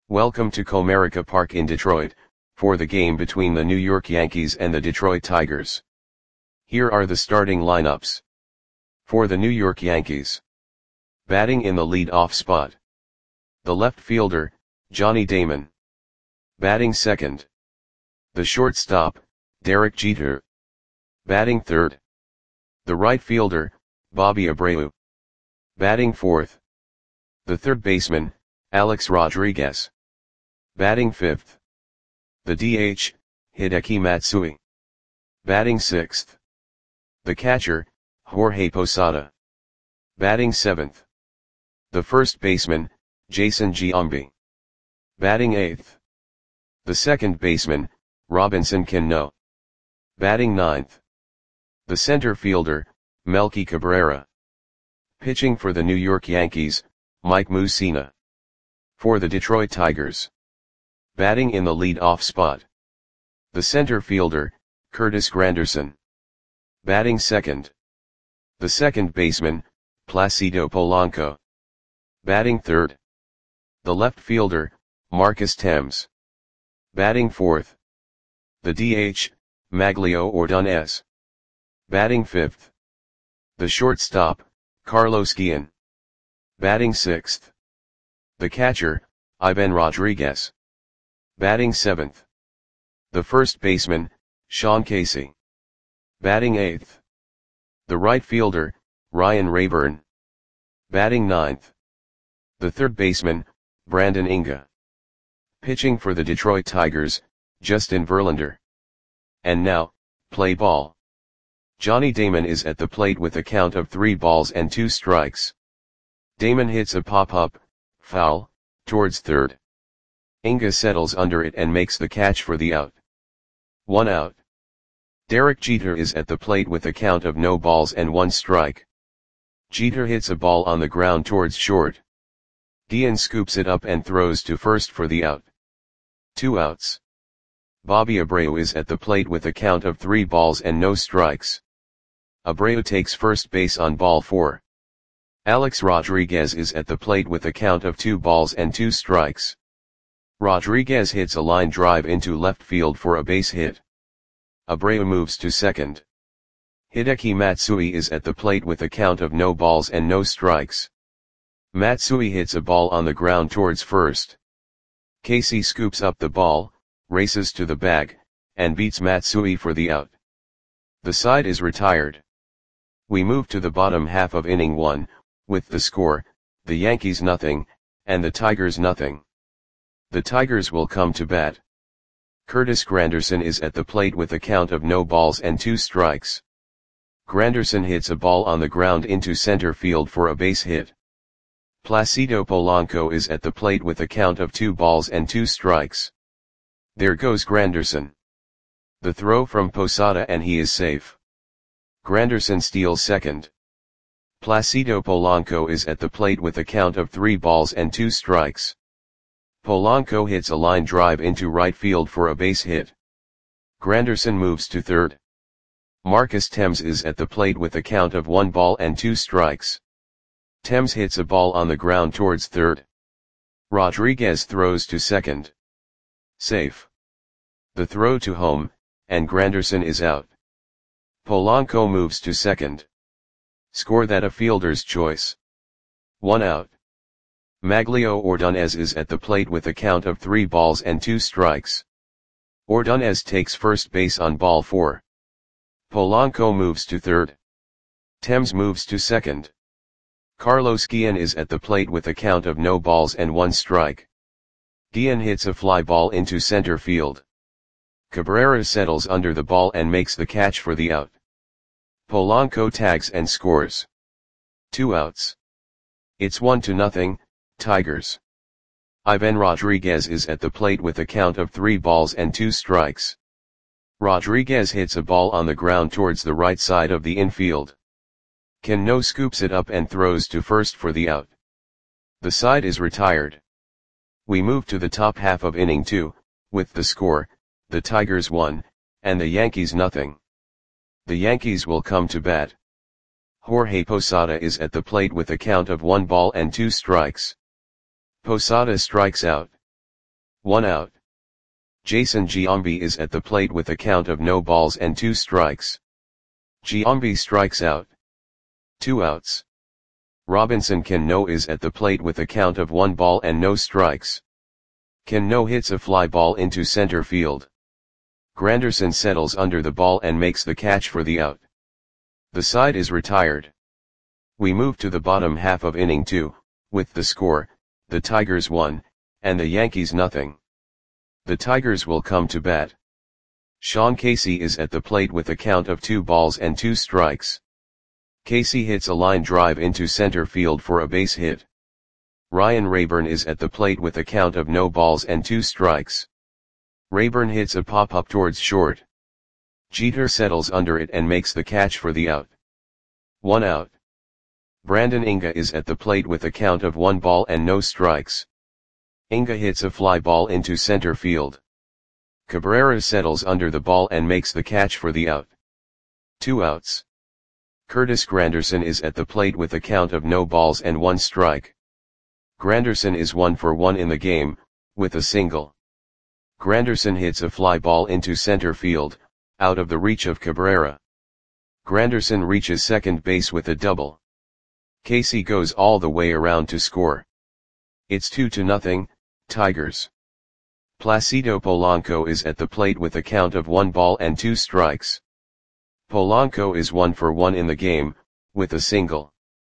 Welcome to Comerica Park in Detroit, for the game between the New York Yankees and the Detroit Tigers. Here are the starting lineups. For the New York Yankees. Batting in the lead-off spot. The left fielder, Johnny Damon. Batting second. The shortstop, Derek Jeter. Batting third. The right fielder, Bobby Abreu. Batting fourth. The third baseman, Alex Rodriguez. Batting fifth. The DH, Hideki Matsui. Batting sixth. The catcher, Jorge Posada. Batting seventh. The first baseman, Jason Giambi. Batting eighth. The second baseman, Robinson Cano. Batting ninth. The center fielder, Melky Cabrera. Pitching for the New York Yankees, Mike Mussina. For the Detroit Tigers. Batting in the lead-off spot. The center fielder, Curtis Granderson. Batting second. The second baseman, Placido Polanco. Batting third. The left fielder, Marcus Thames. Batting fourth. The DH, Maglio Ordonez. Batting fifth. The shortstop, Carlos Guillen. Batting sixth. The catcher, Ivan Rodriguez. Batting seventh. The first baseman, Sean Casey. Batting eighth. The right fielder, Ryan Rayburn. Batting ninth. The third baseman, Brandon Inga. Pitching for the Detroit Tigers, Justin Verlander. And now, play ball. Johnny Damon is at the plate with a count of 3 balls and 2 strikes. Damon hits a pop-up, foul, towards third. Inga settles under it and makes the catch for the out. 1 out. Derek Jeter is at the plate with a count of no balls and 1 strike. Jeter hits a ball on the ground towards short. Guillen scoops it up and throws to first for the out. 2 outs. Bobby Abreu is at the plate with a count of 3 balls and no strikes. Abreu takes first base on ball 4. Alex Rodriguez is at the plate with a count of 2 balls and 2 strikes. Rodriguez hits a line drive into left field for a base hit. Abreu moves to second. Hideki Matsui is at the plate with a count of no balls and no strikes. Matsui hits a ball on the ground towards first. Casey scoops up the ball, races to the bag, and beats Matsui for the out. The side is retired. We move to the bottom half of inning 1, with the score, the Yankees nothing, and the Tigers nothing. The Tigers will come to bat. Curtis Granderson is at the plate with a count of no balls and 2 strikes. Granderson hits a ball on the ground into center field for a base hit. Placido Polanco is at the plate with a count of 2 balls and 2 strikes. There goes Granderson. The throw from Posada and he is safe. Granderson steals second. Placido Polanco is at the plate with a count of 3 balls and 2 strikes. Polanco hits a line drive into right field for a base hit. Granderson moves to third. Marcus Thames is at the plate with a count of 1 ball and 2 strikes. Thames hits a ball on the ground towards third. Rodriguez throws to second. Safe. The throw to home, and Granderson is out. Polanco moves to second. Score that a fielder's choice. 1 out. Maglio Ordonez is at the plate with a count of 3 balls and 2 strikes. Ordonez takes first base on ball 4. Polanco moves to third. Thames moves to second. Carlos Guillen is at the plate with a count of no balls and 1 strike. Guillen hits a fly ball into center field. Cabrera settles under the ball and makes the catch for the out. Polanco tags and scores. 2 outs. It's 1-0, Tigers. Ivan Rodriguez is at the plate with a count of 3 balls and 2 strikes. Rodriguez hits a ball on the ground towards the right side of the infield. Cano scoops it up and throws to first for the out. The side is retired. We move to the top half of inning 2, with the score, the Tigers 1, and the Yankees nothing. The Yankees will come to bat. Jorge Posada is at the plate with a count of 1 ball and 2 strikes. Posada strikes out. 1 out. Jason Giambi is at the plate with a count of no balls and 2 strikes. Giambi strikes out. 2 outs. Robinson Cano is at the plate with a count of 1 ball and no strikes. Cano hits a fly ball into center field. Granderson settles under the ball and makes the catch for the out. The side is retired. We move to the bottom half of inning 2, with the score, the Tigers 1, and the Yankees nothing. The Tigers will come to bat. Sean Casey is at the plate with a count of 2 balls and 2 strikes. Casey hits a line drive into center field for a base hit. Ryan Rayburn is at the plate with a count of no balls and 2 strikes. Rayburn hits a pop-up towards short. Jeter settles under it and makes the catch for the out. 1 out. Brandon Inga is at the plate with a count of 1 ball and no strikes. Inga hits a fly ball into center field. Cabrera settles under the ball and makes the catch for the out. 2 outs. Curtis Granderson is at the plate with a count of no balls and 1 strike. Granderson is 1 for 1 in the game, with a single. Granderson hits a fly ball into center field, out of the reach of Cabrera. Granderson reaches second base with a double. Casey goes all the way around to score. It's 2-0, Tigers. Placido Polanco is at the plate with a count of 1 ball and 2 strikes. Polanco is 1 for 1 in the game, with a single.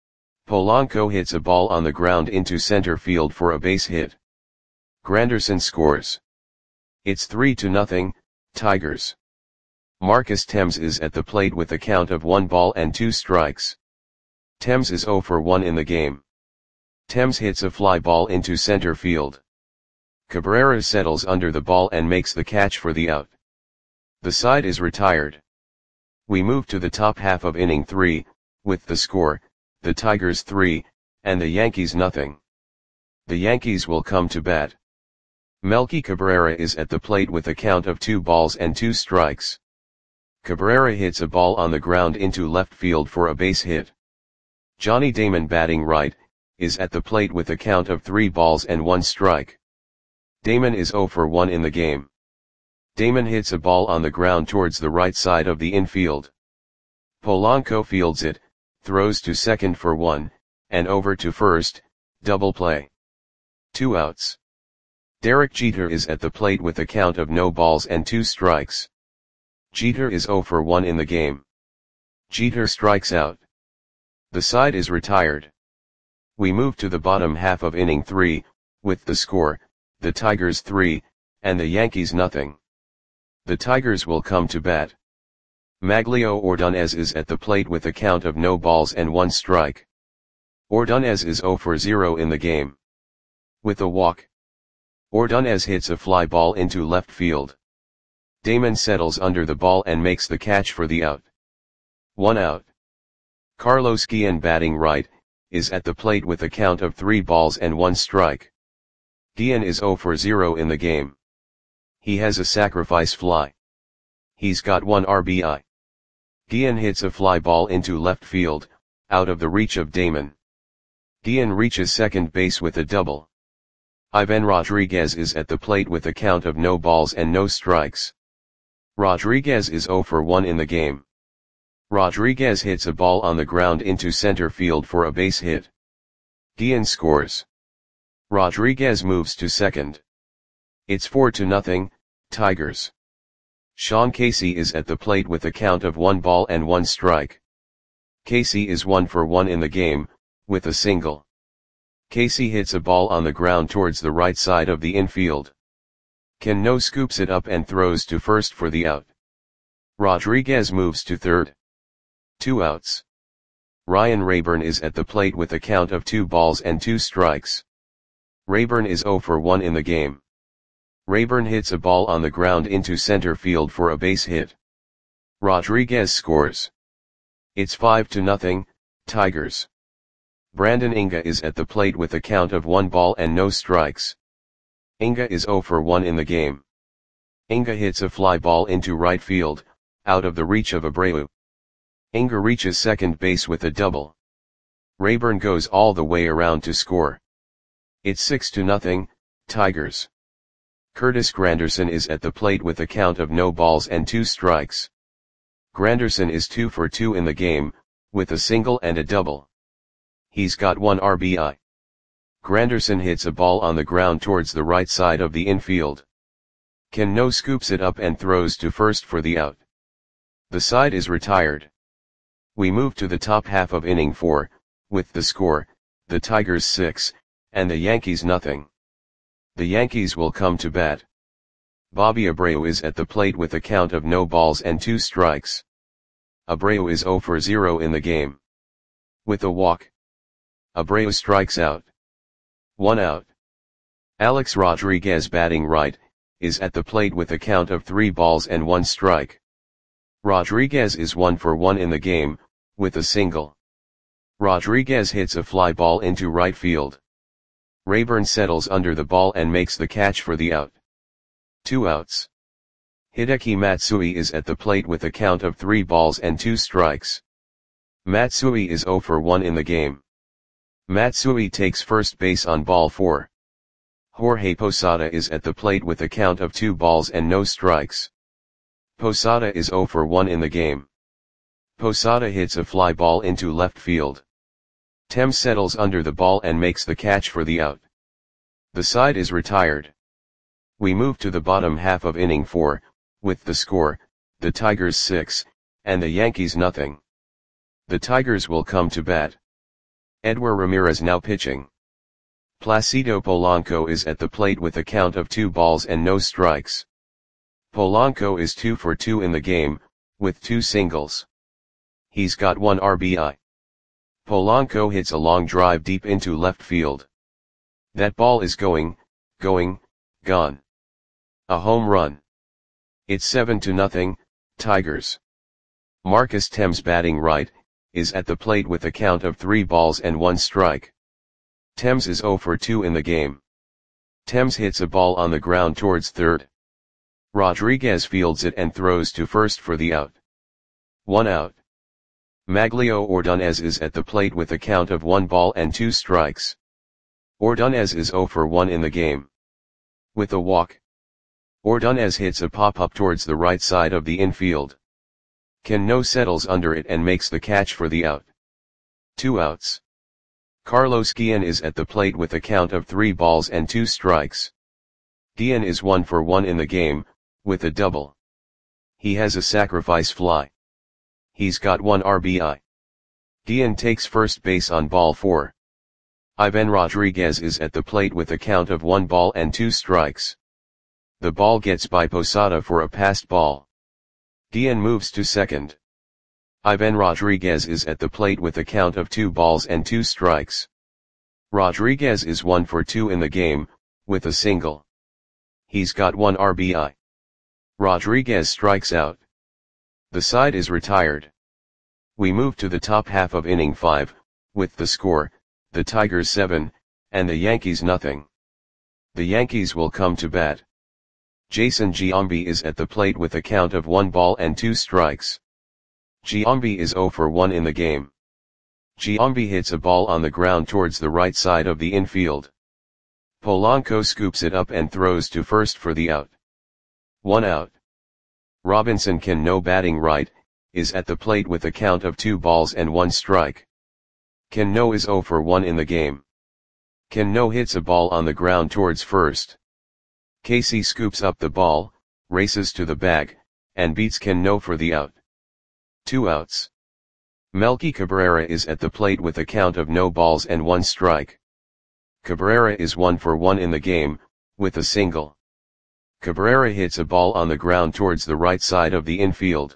Polanco hits a ball on the ground into center field for a base hit. Granderson scores. It's 3-0, Tigers. Marcus Thames is at the plate with a count of 1 ball and 2 strikes. Thames is 0 for 1 in the game. Thames hits a fly ball into center field. Cabrera settles under the ball and makes the catch for the out. The side is retired. We move to the top half of inning 3, with the score, the Tigers 3, and the Yankees nothing. The Yankees will come to bat. Melky Cabrera is at the plate with a count of 2 balls and 2 strikes. Cabrera hits a ball on the ground into left field for a base hit. Johnny Damon, batting right, is at the plate with a count of 3 balls and 1 strike. Damon is 0 for 1 in the game. Damon hits a ball on the ground towards the right side of the infield. Polanco fields it, throws to second for 1, and over to first, double play. 2 outs. Derek Jeter is at the plate with a count of no balls and 2 strikes. Jeter is 0 for 1 in the game. Jeter strikes out. The side is retired. We move to the bottom half of inning 3, with the score, the Tigers 3, and the Yankees nothing. The Tigers will come to bat. Maglio Ordonez is at the plate with a count of no balls and 1 strike. Ordonez is 0 for 0 in the game. With a walk. Ordonez hits a fly ball into left field. Damon settles under the ball and makes the catch for the out. 1 out. Carlos Guillen, batting right, is at the plate with a count of 3 balls and 1 strike. Guillen is 0 for 0 in the game. He has a sacrifice fly. He's got 1 RBI. Guillen hits a fly ball into left field, out of the reach of Damon. Guillen reaches second base with a double. Ivan Rodriguez is at the plate with a count of no balls and no strikes. Rodriguez is 0 for 1 in the game. Rodriguez hits a ball on the ground into center field for a base hit. Guillen scores. Rodriguez moves to second. It's 4-0, Tigers. Sean Casey is at the plate with a count of 1 ball and 1 strike. Casey is 1 for 1 in the game, with a single. Casey hits a ball on the ground towards the right side of the infield. Cano scoops it up and throws to first for the out. Rodriguez moves to third. 2 outs. Ryan Rayburn is at the plate with a count of 2 balls and 2 strikes. Rayburn is 0 for 1 in the game. Rayburn hits a ball on the ground into center field for a base hit. Rodriguez scores. It's 5-0, Tigers. Brandon Inga is at the plate with a count of 1 ball and no strikes. Inga is 0 for 1 in the game. Inga hits a fly ball into right field, out of the reach of Abreu. Inga reaches second base with a double. Rayburn goes all the way around to score. It's 6-0, Tigers. Curtis Granderson is at the plate with a count of no balls and 2 strikes. Granderson is 2 for 2 in the game, with a single and a double. He's got 1 RBI. Granderson hits a ball on the ground towards the right side of the infield. Cano scoops it up and throws to first for the out. The side is retired. We move to the top half of inning 4, with the score, the Tigers 6, and the Yankees nothing. The Yankees will come to bat. Bobby Abreu is at the plate with a count of no balls and 2 strikes. Abreu is 0 for 0 in the game. With a walk, Abreu strikes out. 1 out. Alex Rodriguez, batting right, is at the plate with a count of 3 balls and 1 strike. Rodriguez is 1 for 1 in the game, with a single. Rodriguez hits a fly ball into right field. Rayburn settles under the ball and makes the catch for the out. 2 outs. Hideki Matsui is at the plate with a count of 3 balls and 2 strikes. Matsui is 0 for 1 in the game. Matsui takes first base on ball 4. Jorge Posada is at the plate with a count of 2 balls and no strikes. Posada is 0 for 1 in the game. Posada hits a fly ball into left field. Thames settles under the ball and makes the catch for the out. The side is retired. We move to the bottom half of inning 4, with the score, the Tigers 6, and the Yankees nothing. The Tigers will come to bat. Edward Ramirez now pitching. Placido Polanco is at the plate with a count of 2 balls and no strikes. Polanco is 2 for 2 in the game, with 2 singles. He's got 1 RBI. Polanco hits a long drive deep into left field. That ball is going, gone. A home run. It's 7-0, Tigers. Marcus Thames, batting right, is at the plate with a count of 3 balls and 1 strike. Thames is 0 for 2 in the game. Thames hits a ball on the ground towards third. Rodriguez fields it and throws to first for the out. 1 out. Maglio Ordonez is at the plate with a count of 1 ball and 2 strikes. Ordonez is 0 for 1 in the game. With a walk, Ordonez hits a pop-up towards the right side of the infield. Cano settles under it and makes the catch for the out. 2 outs. Carlos Guillen is at the plate with a count of 3 balls and 2 strikes. Guillen is 1 for 1 in the game, with a double. He has a sacrifice fly. He's got 1 RBI. Guillen takes first base on ball 4. Ivan Rodriguez is at the plate with a count of 1 ball and 2 strikes. The ball gets by Posada for a passed ball. Guillen moves to second. Ivan Rodriguez is at the plate with a count of 2 balls and 2 strikes. Rodriguez is 1 for 2 in the game, with a single. He's got 1 RBI. Rodriguez strikes out. The side is retired. We move to the top half of inning 5, with the score, the Tigers 7, and the Yankees nothing. The Yankees will come to bat. Jason Giambi is at the plate with a count of 1 ball and 2 strikes. Giambi is 0 for 1 in the game. Giambi hits a ball on the ground towards the right side of the infield. Polanco scoops it up and throws to first for the out. 1 out. Robinson Cano, batting right, is at the plate with a count of 2 balls and 1 strike. Cano is 0 for 1 in the game. Cano hits a ball on the ground towards first. Casey scoops up the ball, races to the bag, and beats Cano for the out. 2 outs. Melky Cabrera is at the plate with a count of no balls and 1 strike. Cabrera is 1 for 1 in the game, with a single. Cabrera hits a ball on the ground towards the right side of the infield.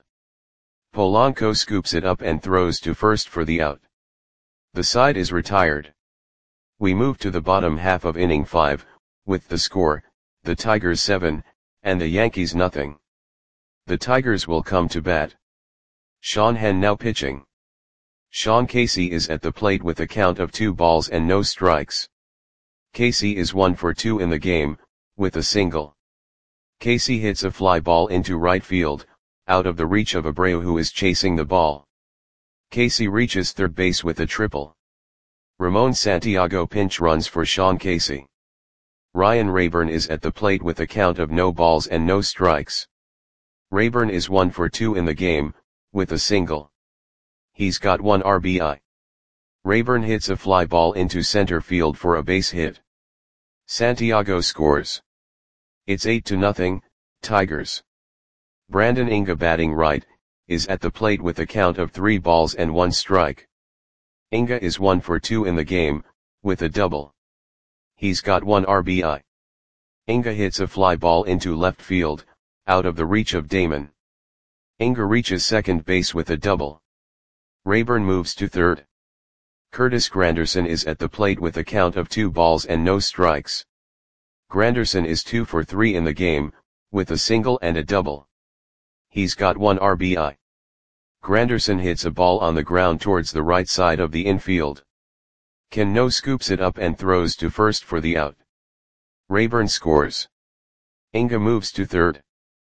Polanco scoops it up and throws to first for the out. The side is retired. We move to the bottom half of inning 5, with the score, the Tigers 7, and the Yankees nothing. The Tigers will come to bat. Sean Henn now pitching. Sean Casey is at the plate with a count of 2 balls and no strikes. Casey is 1 for 2 in the game, with a single. Casey hits a fly ball into right field, out of the reach of Abreu, who is chasing the ball. Casey reaches third base with a triple. Ramon Santiago pinch runs for Sean Casey. Ryan Rayburn is at the plate with a count of no balls and no strikes. Rayburn is 1 for 2 in the game, with a single. He's got 1 RBI. Rayburn hits a fly ball into center field for a base hit. Santiago scores. It's 8-0, Tigers. Brandon Inga, batting right, is at the plate with a count of 3 balls and 1 strike. Inga is 1 for 2 in the game, with a double. He's got 1 RBI. Inga hits a fly ball into left field, out of the reach of Damon. Inga reaches second base with a double. Rayburn moves to third. Curtis Granderson is at the plate with a count of 2 balls and no strikes. Granderson is 2 for 3 in the game, with a single and a double. He's got 1 RBI. Granderson hits a ball on the ground towards the right side of the infield. Cano scoops it up and throws to first for the out. Rayburn scores. Inga moves to third.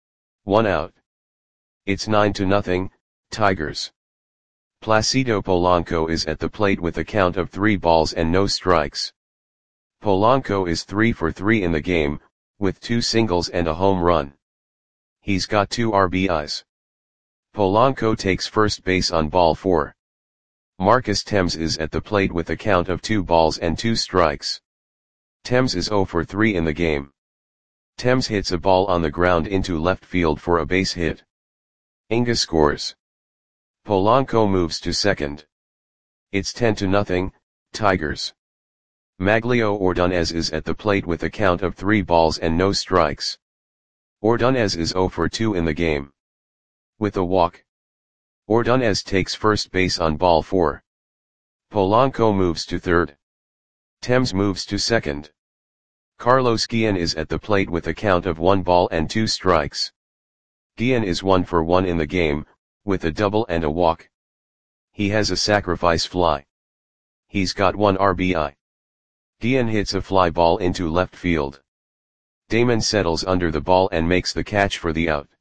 1 out. It's 9-0, Tigers. Placido Polanco is at the plate with a count of 3 balls and no strikes. Polanco is 3 for 3 in the game, with 2 singles and a home run. He's got 2 RBIs. Polanco takes first base on ball 4. Marcus Thames is at the plate with a count of 2 balls and 2 strikes. Thames is 0 for 3 in the game. Thames hits a ball on the ground into left field for a base hit. Inga scores. Polanco moves to second. It's 10-0, Tigers. Maglio Ordonez is at the plate with a count of 3 balls and no strikes. Ordonez is 0 for 2 in the game. With a walk. Ordonez takes first base on ball 4. Polanco moves to third. Thames moves to second. Carlos Guillen is at the plate with a count of 1 ball and 2 strikes. Guillen is 1 for 1 in the game, with a double and a walk. He has a sacrifice fly. He's got 1 RBI. Guillen hits a fly ball into left field. Damon settles under the ball and makes the catch for the out.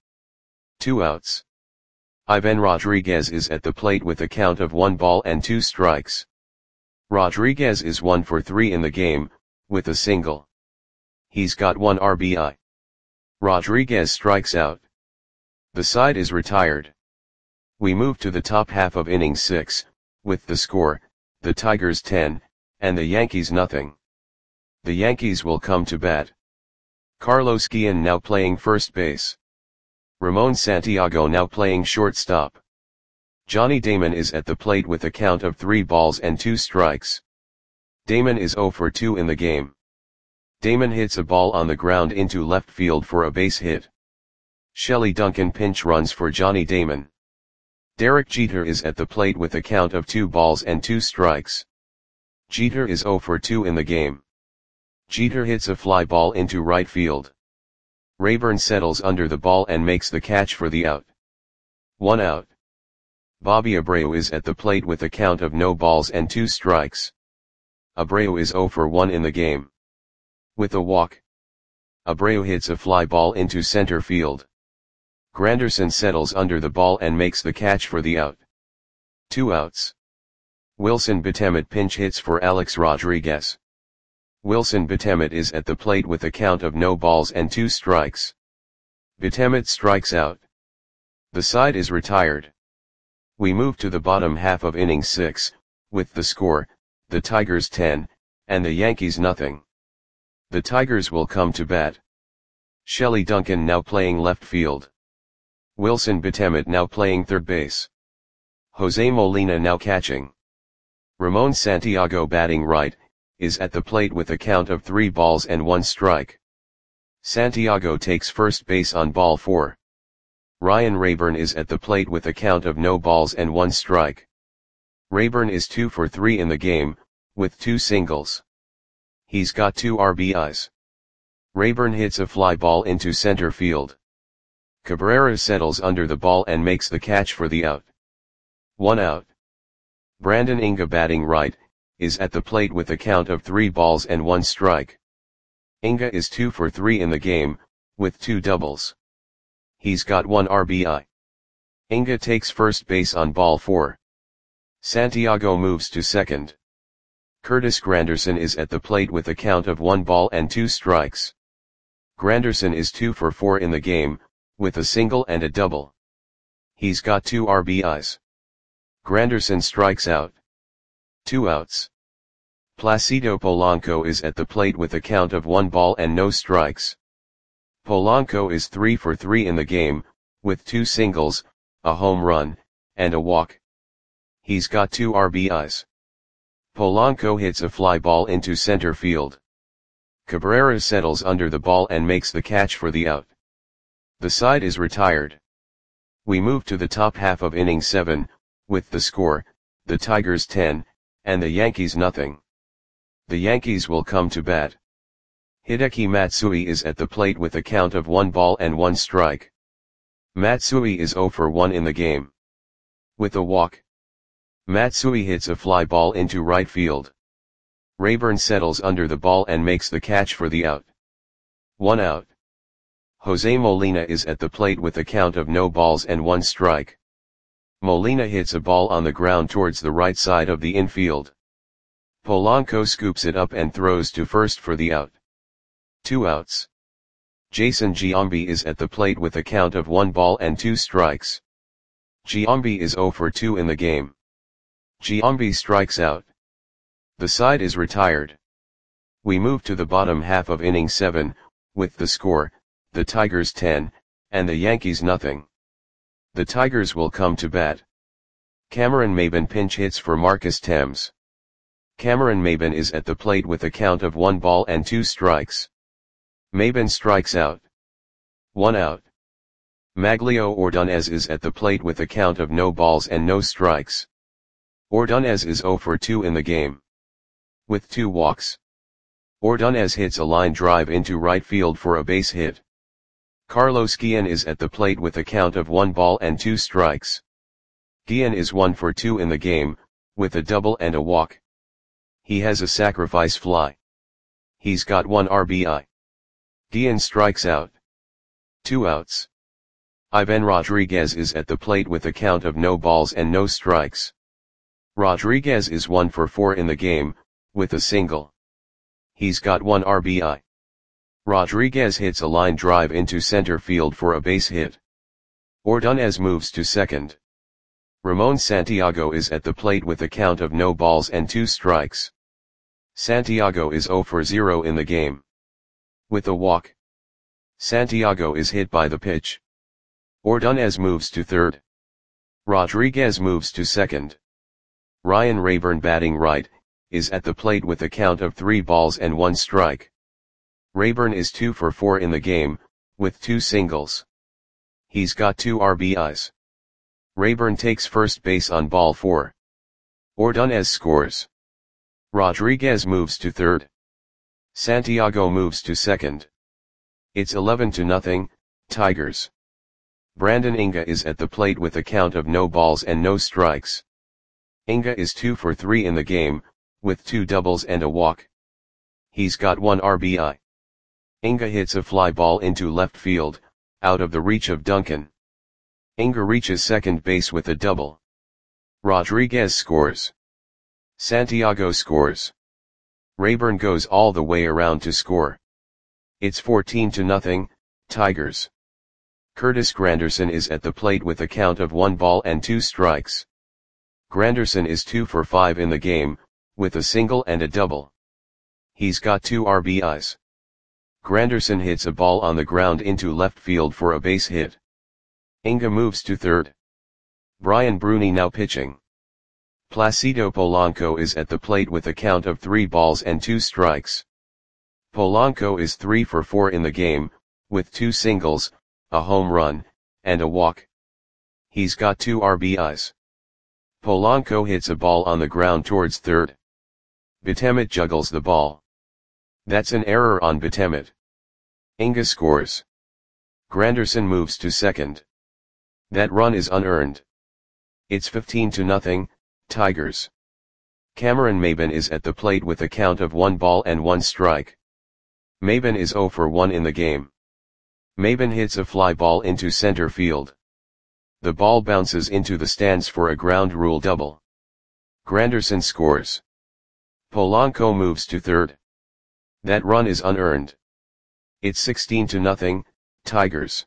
2 outs. Ivan Rodriguez is at the plate with a count of 1 ball and 2 strikes. Rodriguez is 1 for 3 in the game, with a single. He's got 1 RBI. Rodriguez strikes out. The side is retired. We move to the top half of inning 6, with the score, the Tigers 10, and the Yankees nothing. The Yankees will come to bat. Carlos Guillen now playing first base. Ramon Santiago now playing shortstop. Johnny Damon is at the plate with a count of 3 balls and 2 strikes. Damon is 0 for 2 in the game. Damon hits a ball on the ground into left field for a base hit. Shelley Duncan pinch runs for Johnny Damon. Derek Jeter is at the plate with a count of 2 balls and 2 strikes. Jeter is 0 for 2 in the game. Jeter hits a fly ball into right field. Rayburn settles under the ball and makes the catch for the out. 1 out. Bobby Abreu is at the plate with a count of no balls and 2 strikes. Abreu is 0 for 1 in the game. With a walk. Abreu hits a fly ball into center field. Granderson settles under the ball and makes the catch for the out. 2 outs. Wilson Betemit pinch hits for Alex Rodriguez. Wilson Betemit is at the plate with a count of no balls and 2 strikes. Betemit strikes out. The side is retired. We move to the bottom half of inning 6, with the score, the Tigers 10, and the Yankees nothing. The Tigers will come to bat. Shelley Duncan now playing left field. Wilson Betemit now playing third base. Jose Molina now catching. Ramon Santiago batting right, is at the plate with a count of 3 balls and 1 strike. Santiago takes first base on ball 4. Ryan Rayburn is at the plate with a count of no balls and 1 strike. Rayburn is 2 for 3 in the game, with 2 singles. He's got 2 RBIs. Rayburn hits a fly ball into center field. Cabrera settles under the ball and makes the catch for the out. 1 out. Brandon Inga batting right, is at the plate with a count of 3 balls and 1 strike. Inga is 2 for 3 in the game, with 2 doubles. He's got 1 RBI. Inga takes first base on ball 4. Santiago moves to second. Curtis Granderson is at the plate with a count of 1 ball and 2 strikes. Granderson is 2 for 4 in the game, with a single and a double. He's got 2 RBIs. Granderson strikes out. 2 outs. Placido Polanco is at the plate with a count of 1 ball and no strikes. Polanco is 3 for 3 in the game, with 2 singles, a home run, and a walk. He's got 2 RBIs. Polanco hits a fly ball into center field. Cabrera settles under the ball and makes the catch for the out. The side is retired. We move to the top half of inning 7, with the score, the Tigers 10, and the Yankees nothing. The Yankees will come to bat. Hideki Matsui is at the plate with a count of 1 ball and 1 strike. Matsui is 0 for 1 in the game. With a walk. Matsui hits a fly ball into right field. Rayburn settles under the ball and makes the catch for the out. 1 out. Jose Molina is at the plate with a count of no balls and 1 strike. Molina hits a ball on the ground towards the right side of the infield. Polanco scoops it up and throws to first for the out. 2 outs. Jason Giambi is at the plate with a count of 1 ball and 2 strikes. Giambi is 0 for 2 in the game. Giambi strikes out. The side is retired. We move to the bottom half of inning 7, with the score, the Tigers 10, and the Yankees nothing. The Tigers will come to bat. Cameron Maybin pinch hits for Marcus Thames. Cameron Maybin is at the plate with a count of 1 ball and 2 strikes. Maybin strikes out. 1 out. Maglio Ordonez is at the plate with a count of no balls and no strikes. Ordonez is 0 for 2 in the game. With 2 walks. Ordonez hits a line drive into right field for a base hit. Carlos Guillen is at the plate with a count of 1 ball and 2 strikes. Guillen is 1 for 2 in the game, with a double and a walk. He has a sacrifice fly. He's got 1 RBI. Guillen strikes out. 2 outs. Ivan Rodriguez is at the plate with a count of no balls and no strikes. Rodriguez is 1 for 4 in the game, with a single. He's got 1 RBI. Rodriguez hits a line drive into center field for a base hit. Ordonez moves to second. Ramon Santiago is at the plate with a count of no balls and 2 strikes. Santiago is 0 for 0 in the game. With a walk. Santiago is hit by the pitch. Ordonez moves to third. Rodriguez moves to second. Ryan Rayburn, batting right, is at the plate with a count of 3 balls and 1 strike. Rayburn is 2 for 4 in the game, with 2 singles. He's got 2 RBIs. Rayburn takes first base on ball 4. Ordonez scores. Rodriguez moves to third. Santiago moves to second. It's 11-0, Tigers. Brandon Inga is at the plate with a count of no balls and no strikes. Inga is 2 for 3 in the game, with 2 doubles and a walk. He's got 1 RBI. Inga hits a fly ball into left field, out of the reach of Duncan. Inga reaches second base with a double. Rodriguez scores. Santiago scores. Rayburn goes all the way around to score. It's 14-0, Tigers. Curtis Granderson is at the plate with a count of 1 ball and 2 strikes. Granderson is 2 for 5 in the game, with a single and a double. He's got 2 RBIs. Granderson hits a ball on the ground into left field for a base hit. Inga moves to third. Brian Bruni now pitching. Placido Polanco is at the plate with a count of 3 balls and 2 strikes. Polanco is 3 for 4 in the game, with 2 singles, a home run, and a walk. He's got 2 RBIs. Polanco hits a ball on the ground towards third. Betemet juggles the ball. That's an error on Betemet. Inga scores. Granderson moves to second. That run is unearned. It's 15-0, Tigers. Cameron Maybin is at the plate with a count of 1 ball and 1 strike. Maybin is 0 for 1 in the game. Maybin hits a fly ball into center field. The ball bounces into the stands for a ground rule double. Granderson scores. Polanco moves to third. That run is unearned. It's 16-0, Tigers.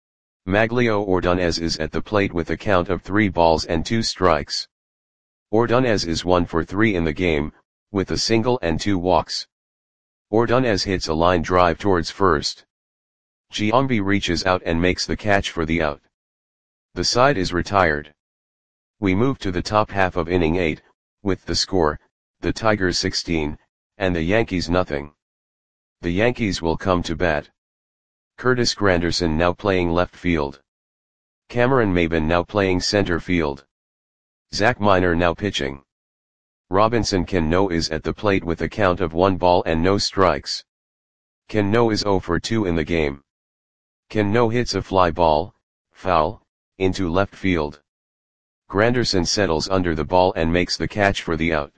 Maglio Ordonez is at the plate with a count of 3 balls and 2 strikes. Ordonez is 1 for 3 in the game, with a single and 2 walks. Ordonez hits a line drive towards first. Giambi reaches out and makes the catch for the out. The side is retired. We move to the top half of inning 8, with the score, the Tigers 16, and the Yankees nothing. The Yankees will come to bat. Curtis Granderson now playing left field. Cameron Maybin now playing center field. Zach Miner now pitching. Robinson Cano is at the plate with a count of 1 ball and no strikes. Cano is 0 for 2 in the game. Cano hits a fly ball, foul, into left field. Granderson settles under the ball and makes the catch for the out.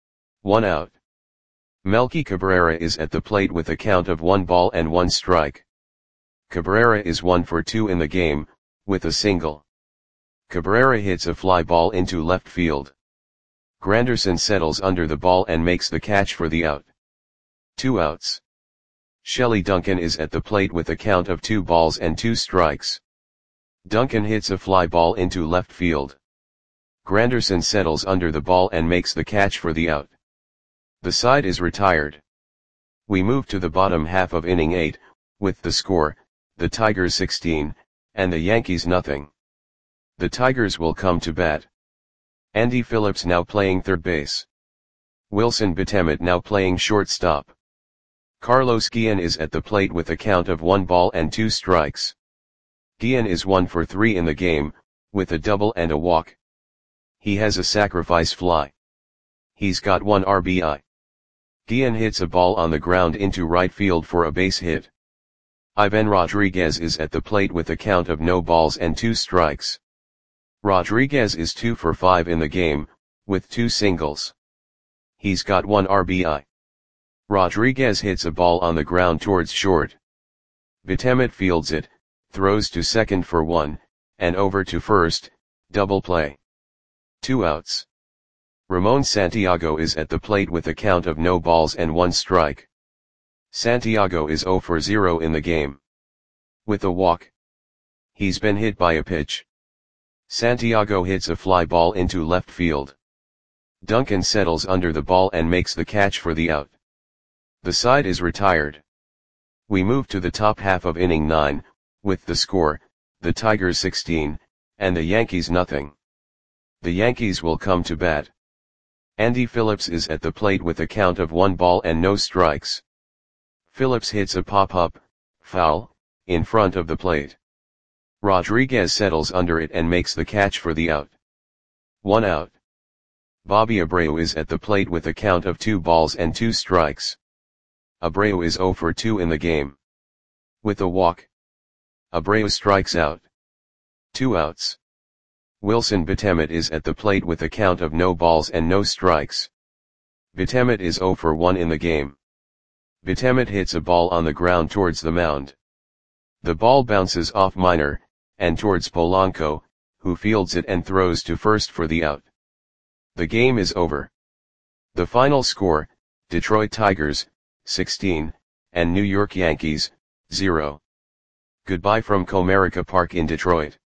1 out. Melky Cabrera is at the plate with a count of 1 ball and 1 strike. Cabrera is 1 for 2 in the game, with a single. Cabrera hits a fly ball into left field. Granderson settles under the ball and makes the catch for the out. 2 outs. Shelley Duncan is at the plate with a count of 2 balls and 2 strikes. Duncan hits a fly ball into left field. Granderson settles under the ball and makes the catch for the out. The side is retired. We move to the bottom half of inning 8, with the score, the Tigers 16, and the Yankees nothing. The Tigers will come to bat. Andy Phillips now playing third base. Wilson Betemet now playing shortstop. Carlos Guillen is at the plate with a count of 1 ball and 2 strikes. Guillen is 1 for 3 in the game, with a double and a walk. He has a sacrifice fly. He's got 1 RBI. Guillen hits a ball on the ground into right field for a base hit. Ivan Rodriguez is at the plate with a count of no balls and 2 strikes. Rodriguez is 2 for 5 in the game, with 2 singles. He's got 1 RBI. Rodriguez hits a ball on the ground towards short. Betemet fields it, throws to second for 1, and over to first, double play. 2 outs. Ramon Santiago is at the plate with a count of no balls and 1 strike. Santiago is 0 for 0 in the game. With a walk. He's been hit by a pitch. Santiago hits a fly ball into left field. Duncan settles under the ball and makes the catch for the out. The side is retired. We move to the top half of inning 9, with the score, the Tigers 16, and the Yankees nothing. The Yankees will come to bat. Andy Phillips is at the plate with a count of 1 ball and no strikes. Phillips hits a pop-up, foul, in front of the plate. Rodriguez settles under it and makes the catch for the out. 1 out. Bobby Abreu is at the plate with a count of 2 balls and 2 strikes. Abreu is 0 for 2 in the game. With a walk. Abreu strikes out. 2 outs. Wilson Betemet is at the plate with a count of no balls and no strikes. Betemet is 0 for 1 in the game. Betemet hits a ball on the ground towards the mound. The ball bounces off Miner, and towards Polanco, who fields it and throws to first for the out. The game is over. The final score, Detroit Tigers, 16, and New York Yankees, 0. Goodbye from Comerica Park in Detroit.